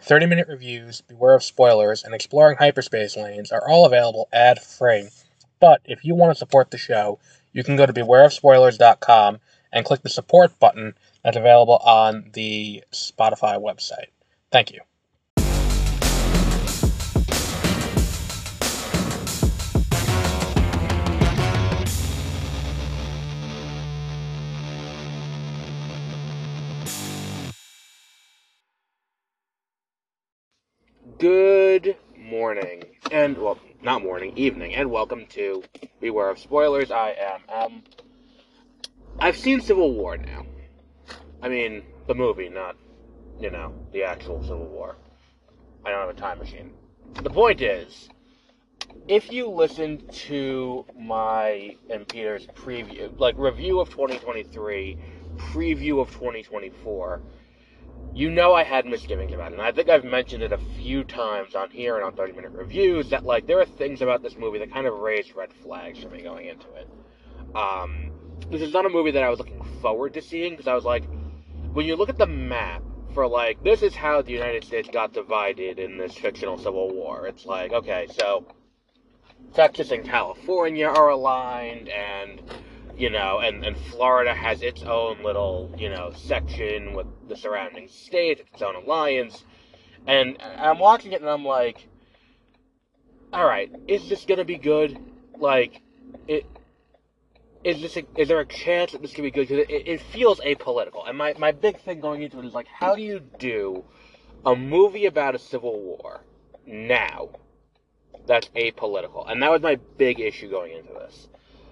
30-minute reviews, Beware of Spoilers, and Exploring Hyperspace Lanes are all available ad-free. But if you want to support the show, you can go to bewareofspoilers.com and click the support button that's available on the Spotify website. Thank you. Good morning, and, well, not morning, evening, and welcome to Beware of Spoilers. I am, I've seen Civil War now. I mean, the movie, not, the actual Civil War. I don't have a time machine. The point is, if you listen to my and Peter's review of 2023, preview of 2024, you know I had misgivings about it, and I think I've mentioned it a few times on here and on 30-minute reviews, that, there are things about this movie that kind of raised red flags for me going into it. This is not a movie that I was looking forward to seeing, because I was like, when you look at the map for, this is how the United States got divided in this fictional Civil War. It's like, okay, so Texas and California are aligned, and and Florida has its own little, section with the surrounding states, its own alliance, and I'm watching it and I'm like, alright, is this gonna be good? Is there a chance that this can be good? Because it feels apolitical, and my big thing going into it is, how do you do a movie about a civil war now that's apolitical? And that was my big issue going into this.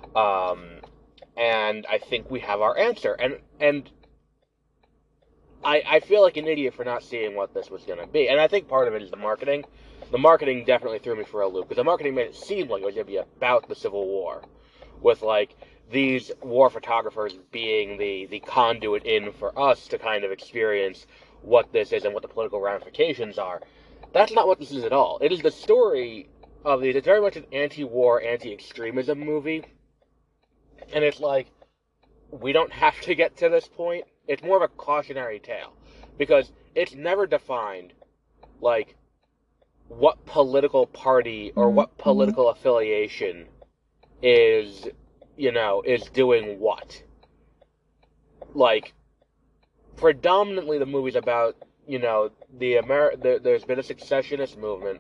And I think we have our answer. And I feel like an idiot for not seeing what this was going to be. And I think part of it is the marketing. The marketing definitely threw me for a loop, because the marketing made it seem like it was going to be about the Civil War, with, these war photographers being the conduit in for us to kind of experience what this is and what the political ramifications are. That's not what this is at all. It is the story of these. It's very much an anti-war, anti-extremism movie. And it's we don't have to get to this point. It's more of a cautionary tale, because it's never defined, what political party or what political affiliation is, is doing what. Predominantly the movie's about, there's been a secessionist movement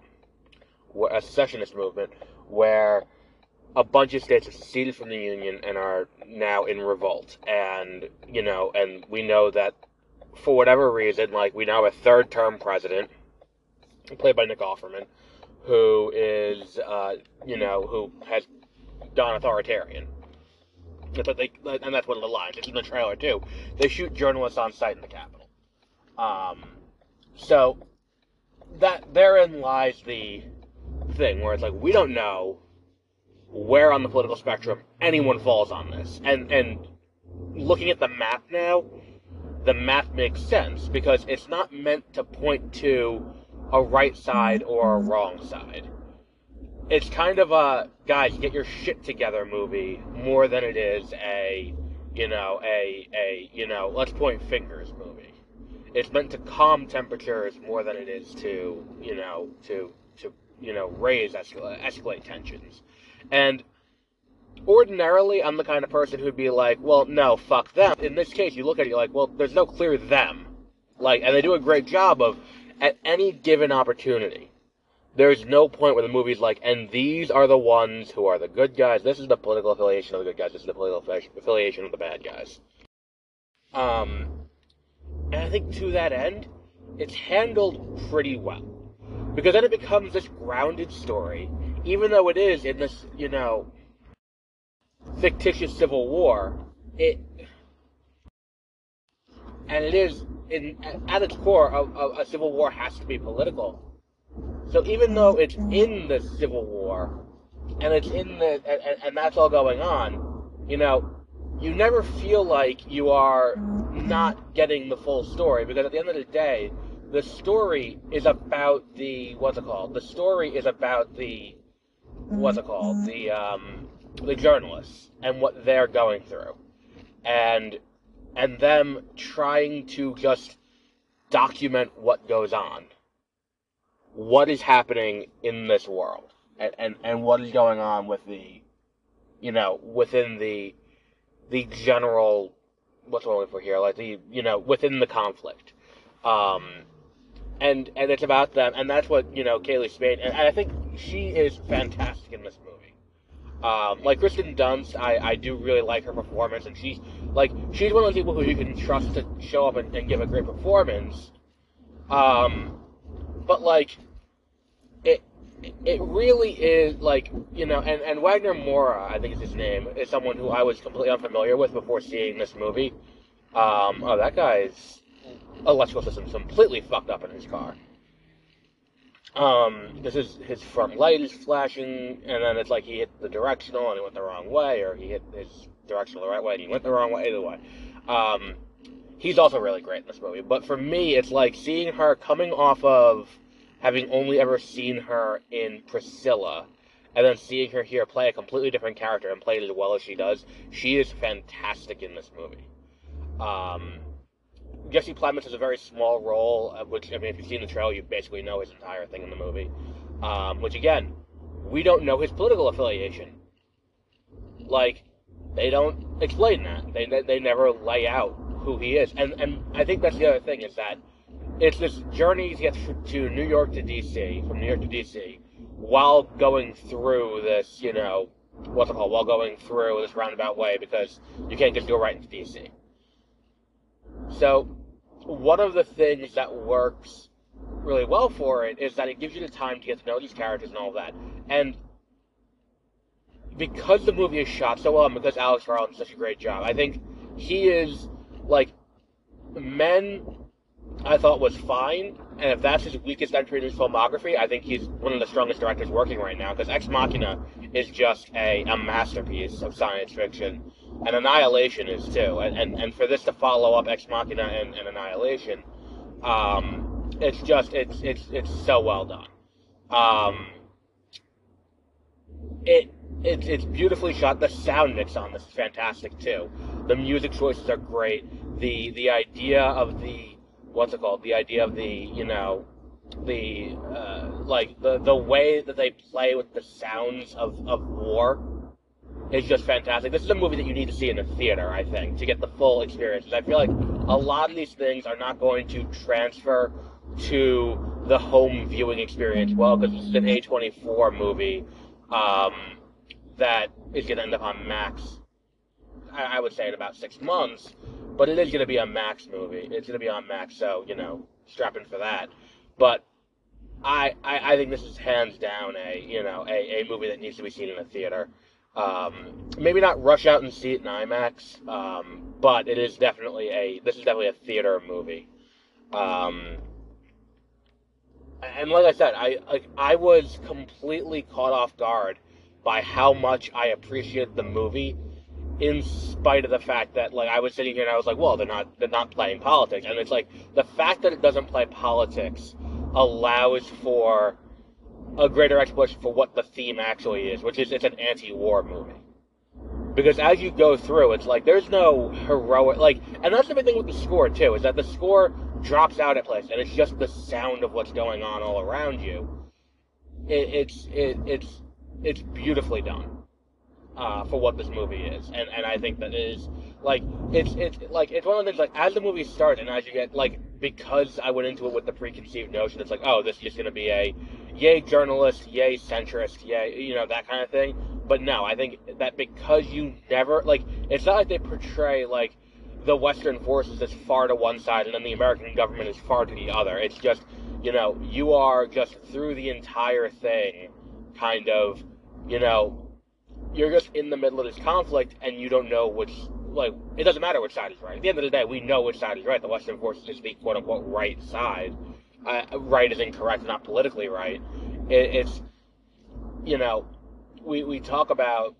where a bunch of states have seceded from the Union and are now in revolt. And, and we know that for whatever reason, we now have a third-term president, played by Nick Offerman, who is, who has gone authoritarian. And that's one of the lines. It's in the trailer, too. They shoot journalists on sight in the Capitol. So, therein lies the thing, where it's we don't know where on the political spectrum anyone falls on this. And looking at the map now, the map makes sense, because it's not meant to point to a right side or a wrong side. It's kind of a, guys, get your shit together movie, more than it is a let's point fingers movie. It's meant to calm temperatures more than it is to, escalate tensions. And ordinarily, I'm the kind of person who'd be well, no, fuck them. In this case, you look at it, you're well, there's no clear them. And they do a great job of, at any given opportunity, there's no point where the movie's and these are the ones who are the good guys, this is the political affiliation of the good guys, this is the political affiliation of the bad guys. And I think to that end, it's handled pretty well. Because then it becomes this grounded story, even though it is in this, fictitious civil war, it is, at its core, a civil war has to be political. So even though it's in the Civil War, and it's in and that's all going on, you never feel like you are not getting the full story, because at the end of the day, the story is about the journalists and what they're going through, and them trying to just document what goes on. what is happening in this world and what is going on with the, within the general, what's wrong for here, like within the conflict. And it's about them, and that's what, Kaylee Spain, and I think she is fantastic in this movie. Like Kristen Dunst, I do really like her performance, and she's one of those people who you can trust to show up and give a great performance. But like, it really is and Wagner Moura, I think is his name, is someone who I was completely unfamiliar with before seeing this movie. That guy's electrical system's completely fucked up in his car. This is his front light is flashing, and then it's like he hit the directional and he went the wrong way, or he hit his directional the right way and he went the wrong way. Either way, he's also really great in this movie. But for me, it's like seeing her coming off of having only ever seen her in Priscilla, and then seeing her here play a completely different character and play it as well as she does. She is fantastic in this movie. Jesse Plemons has a very small role, which, I mean, if you've seen the trailer, you basically know his entire thing in the movie. Which, again, we don't know his political affiliation. Like, they don't explain that. They never lay out who he is. And I think that's the other thing, is that it's this journey to get to New York to D.C., from New York to D.C., while going through this, while going through this roundabout way, because you can't just go right into D.C. So, one of the things that works really well for it is that it gives you the time to get to know these characters and all that. And because the movie is shot so well, and because Alex Garland does such a great job, I think he is, Men, I thought was fine, and if that's his weakest entry in his filmography, I think he's one of the strongest directors working right now, because Ex Machina is just a masterpiece of science fiction, and Annihilation is too, and for this to follow up Ex Machina and Annihilation, it's so well done. It's beautifully shot. The sound mix on this is fantastic too. The music choices are great. The idea of the the idea of the way that they play with the sounds of war is just fantastic. This is a movie that you need to see in a theater, I think, to get the full experience. I feel like a lot of these things are not going to transfer to the home viewing experience well, because this is an A24 movie that is going to end up on Max, I would say, in about 6 months. But it is going to be a Max movie. It's going to be on Max, so, strap in for that. But I think this is hands down a movie that needs to be seen in a theater. Maybe not rush out and see it in IMAX, but this is definitely a theater movie. And like I said, I was completely caught off guard by how much I appreciated the movie, in spite of the fact that, I was sitting here and I was like, well, they're not playing politics. And it's like, the fact that it doesn't play politics allows for a greater explanation for what the theme actually is, which is it's an anti-war movie. Because as you go through, it's like, there's no heroic, and that's the big thing with the score, too, is that the score drops out at places, and it's just the sound of what's going on all around you. It's beautifully done. For what this movie is, and I think that it is, it's one of the things, as the movie starts, and as you get, because I went into it with the preconceived notion, it's oh, this is just going to be a yay journalist, yay centrist, yay, that kind of thing. But no, I think that because you never, it's not like they portray, the Western forces as far to one side, and then the American government is far to the other. It's just, you are just through the entire thing, kind of, you're just in the middle of this conflict, and you don't know which, it doesn't matter which side is right. At the end of the day, we know which side is right. The Western forces is the quote-unquote right side. Right is incorrect, not politically right. It's, we talk about,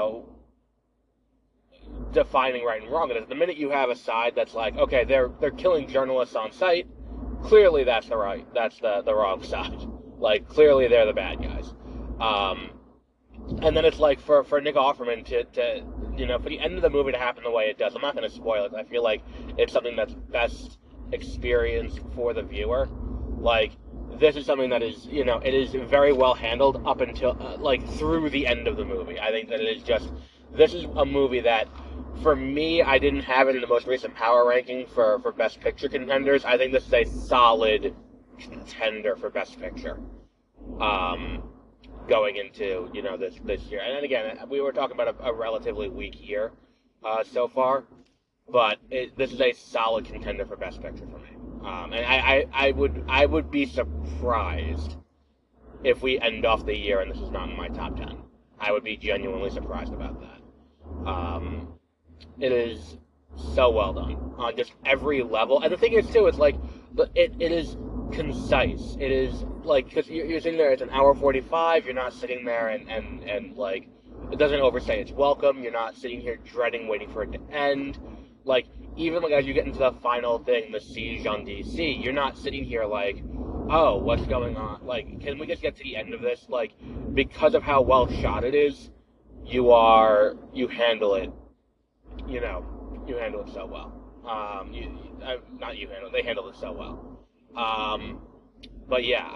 defining right and wrong. And the minute you have a side that's okay, they're killing journalists on sight, clearly that's the wrong side. Clearly they're the bad guys. And then it's for Nick Offerman to for the end of the movie to happen the way it does. I'm not going to spoil it. I feel like it's something that's best experienced for the viewer. this is something that is, it is very well handled up until, through the end of the movie. I think that it is just, this is a movie that, for me, I didn't have it in the most recent power ranking for Best Picture contenders. I think this is a solid contender for Best Picture. Going into, this year. And then again, we were talking about a relatively weak year so far, but this is a solid contender for Best Picture for me. And I would be surprised if we end off the year and this is not in my top 10. I would be genuinely surprised about that. It is so well done on just every level. And the thing is, too, it's like, it is concise. It is, because you're sitting there, it's an hour 45, you're not sitting there and it doesn't overstay its welcome. You're not sitting here dreading, waiting for it to end. Even as you get into the final thing, the siege on DC, you're not sitting here oh, what's going on? Can we just get to the end of this? Because of how well shot it is, you handle it, you handle it so well. They handle it so well. But yeah,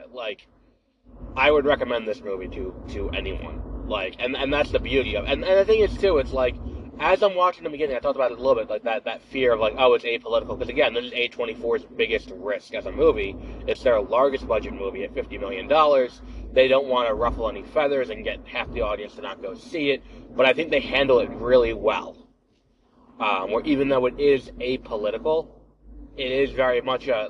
I would recommend this movie to anyone. And that's the beauty of it. And the thing is, too, it's as I'm watching the beginning, I talked about it a little bit, that fear of, oh, it's apolitical. Because, again, this is A24's biggest risk as a movie. It's their largest budget movie at $50 million. They don't want to ruffle any feathers and get half the audience to not go see it. But I think they handle it really well. Where even though it is apolitical, it is very much a,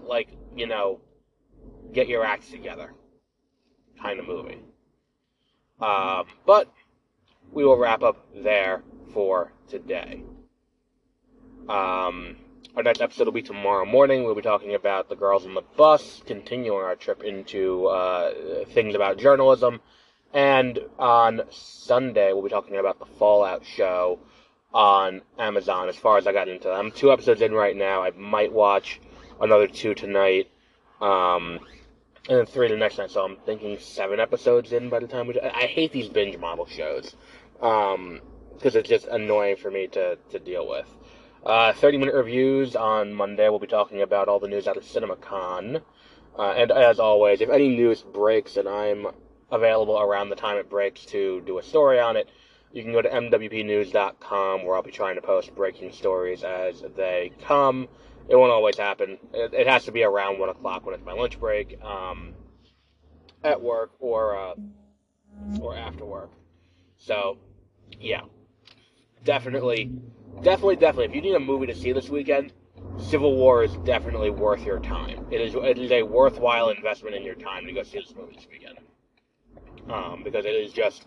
get your acts together kind of movie. But we will wrap up there for today. Our next episode will be tomorrow morning. We'll be talking about The Girls on the Bus, continuing our trip into things about journalism. And on Sunday, we'll be talking about the Fallout show on Amazon, as far as I got into that. I'm 2 episodes in right now. I might watch another 2 tonight, and then 3 the next night, so I'm thinking 7 episodes in by the time I hate these binge model shows, because it's just annoying for me to deal with. 30-minute reviews on Monday. We'll be talking about all the news out of CinemaCon. And as always, if any news breaks and I'm available around the time it breaks to do a story on it, you can go to mwpnews.com, where I'll be trying to post breaking stories as they come. It won't always happen. It has to be around 1 o'clock when it's my lunch break, at work or after work. So, yeah. Definitely, if you need a movie to see this weekend, Civil War is definitely worth your time. It is a worthwhile investment in your time to go see this movie this weekend. Because it is just,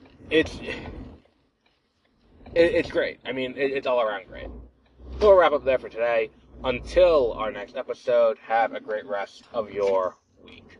it's great. I mean, it's all around great. So we'll wrap up there for today. Until our next episode, have a great rest of your week.